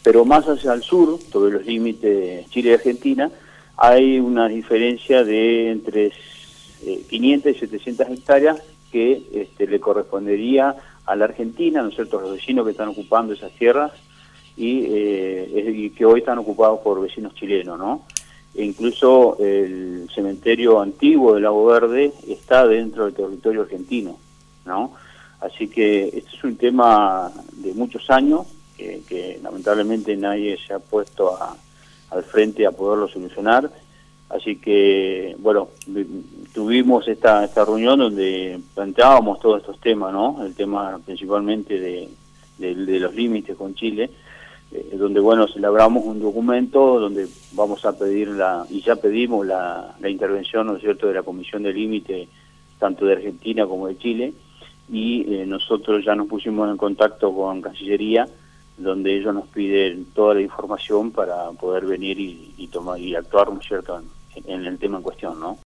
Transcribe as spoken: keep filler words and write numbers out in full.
pero más hacia el sur, sobre los límites Chile y Argentina, hay una diferencia de entre eh, quinientas y setecientas hectáreas que este, le correspondería a la Argentina, ¿no es cierto?, a los vecinos que están ocupando esas tierras y, eh, y que hoy están ocupados por vecinos chilenos, ¿no? E incluso el cementerio antiguo del Lago Verde está dentro del territorio argentino, ¿no? Así que este es un tema de muchos años que, que lamentablemente nadie se ha puesto a, al frente a poderlo solucionar. Así que, bueno, tuvimos esta, esta reunión donde planteábamos todos estos temas, ¿no? El tema principalmente de, de, de los límites con Chile, eh, donde, bueno, elaboramos un documento donde vamos a pedir, la y ya pedimos la, la intervención, ¿no es cierto?, de la Comisión de Límite, tanto de Argentina como de Chile, y eh, nosotros ya nos pusimos en contacto con Cancillería, donde ellos nos piden toda la información para poder venir y, y tomar y actuar, ¿no es cierto?, en, en el tema en cuestión, ¿no?